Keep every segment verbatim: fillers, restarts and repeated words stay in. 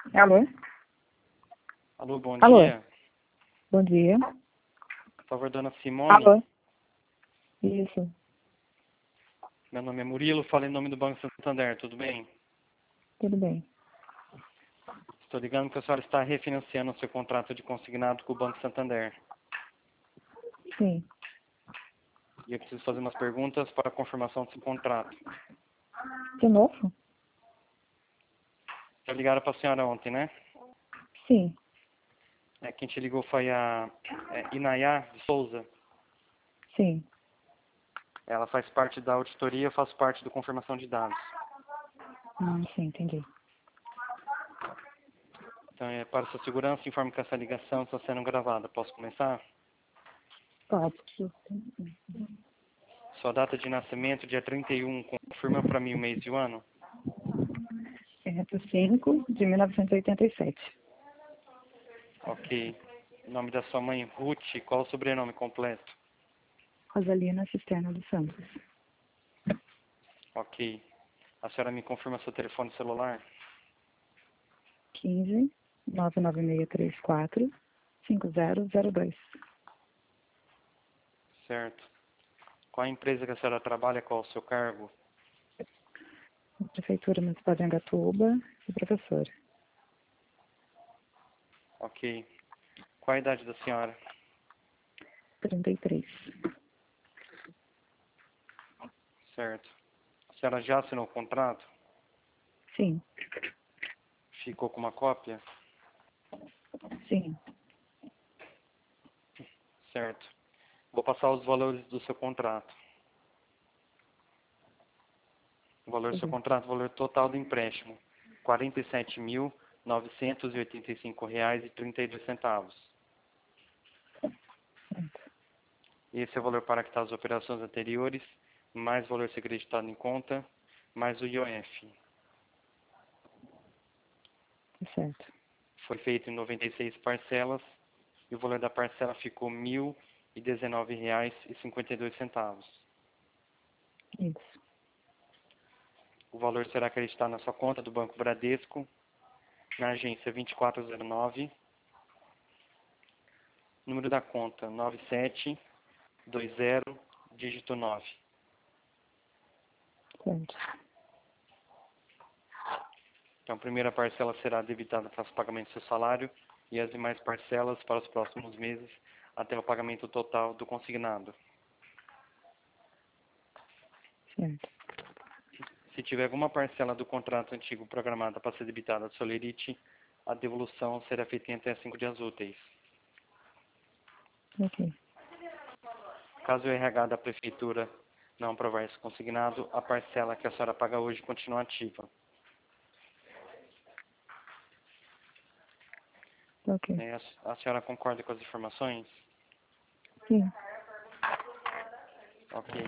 Alô? Alô, bom Alô? dia. Bom dia. Por favor, dona Simone. Alô? Isso. Meu nome é Murilo, falo em nome do Banco Santander, tudo bem? Tudo bem. Estou ligando porque a senhora está refinanciando o seu contrato de consignado com o Banco Santander. Sim. E eu preciso fazer umas perguntas para a confirmação do seu contrato. De novo? Já ligaram para a senhora ontem, né? Sim. É, quem te ligou foi a é, Inayá de Souza. Sim. Ela faz parte da auditoria, eu faço parte do confirmação de dados. Ah, sim, entendi. Então, é, para sua segurança, informo que essa ligação está sendo gravada. Posso começar? Pode. Sua data de nascimento, dia trinta e um, confirma para mim o mês e o ano? É do cinco de mil novecentos e oitenta e sete. Ok. O nome da sua mãe, Ruth. Qual o sobrenome completo? Rosalina Cisterna dos Santos. Ok. A senhora me confirma seu telefone celular? quinze, nove nove seis três quatro, cinco zero zero dois. Certo. Qual a empresa que a senhora trabalha? Qual o seu cargo? Prefeitura Municipal de Angatuba e professora. Ok. Qual a idade da senhora? trinta e três. Certo. A senhora já assinou o contrato? Sim. Ficou com uma cópia? Sim. Certo. Vou passar os valores do seu contrato. O valor do seu Uhum. contrato, o valor total do empréstimo, quarenta e sete mil, novecentos e oitenta e cinco reais e trinta e dois centavos. Esse é o valor para quitar as operações anteriores, mais o valor ser acreditado em conta, mais o I O F. Certo. Foi feito em noventa e seis parcelas e o valor da parcela ficou mil e dezenove reais e cinquenta e dois centavos. Isso. O valor será acreditado na sua conta do Banco Bradesco, na agência vinte e quatro zero nove, número da conta nove sete dois zero, dígito nove. Certo. Então, a primeira parcela será debitada para o pagamento do seu salário e as demais parcelas para os próximos meses até o pagamento total do consignado. Certo. Se tiver alguma parcela do contrato antigo programada para ser debitada do Solerite, a devolução será feita em até cinco dias úteis. Ok. Caso o R H da Prefeitura não aprovar esse consignado, a parcela que a senhora paga hoje continua ativa. Ok. É, a, a senhora concorda com as informações? Sim. Ok.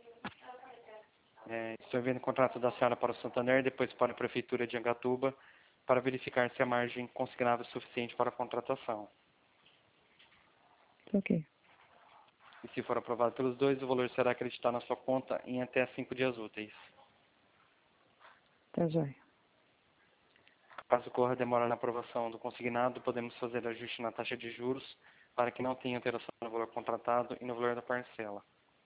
É, estou vendo o contrato da senhora para o Santander, depois para a Prefeitura de Angatuba, para verificar se a margem consignável é suficiente para a contratação. Ok. E se for aprovado pelos dois, o valor será acreditado na sua conta em até cinco dias úteis. Tá jóia. Caso ocorra demora na aprovação do consignado, podemos fazer ajuste na taxa de juros para que não tenha alteração no valor contratado e no valor da parcela.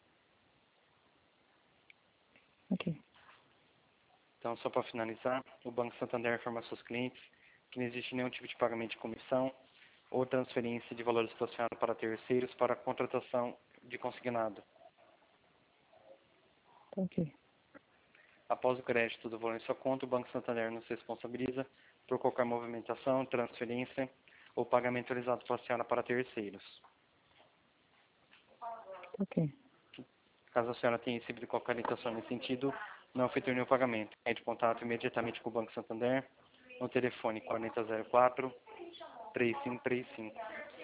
Ok. Então, só para finalizar, o Banco Santander informa aos seus clientes que não existe nenhum tipo de pagamento de comissão ou transferência de valores relacionados para terceiros para a contratação de consignado. Ok. Após o crédito do valor em sua conta, o Banco Santander não se responsabiliza por qualquer movimentação, transferência ou pagamento realizado pela senhora para terceiros. Ok. Caso a senhora tenha recebido qualquer orientação nesse sentido, não efetue nenhum pagamento. Entre em contato imediatamente com o Banco Santander no telefone quarenta zero quatro, três cinco três cinco.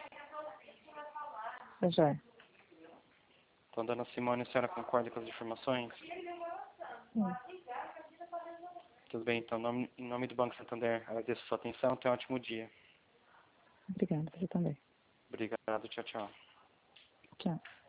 Tá jóia. Então, dona Simone, a senhora concorda com as informações? Sim. Tudo bem, então, em nome, em nome do Banco Santander, agradeço a sua atenção. Tenha um ótimo dia. Obrigada. Você também. Obrigado, tchau, tchau. Tchau.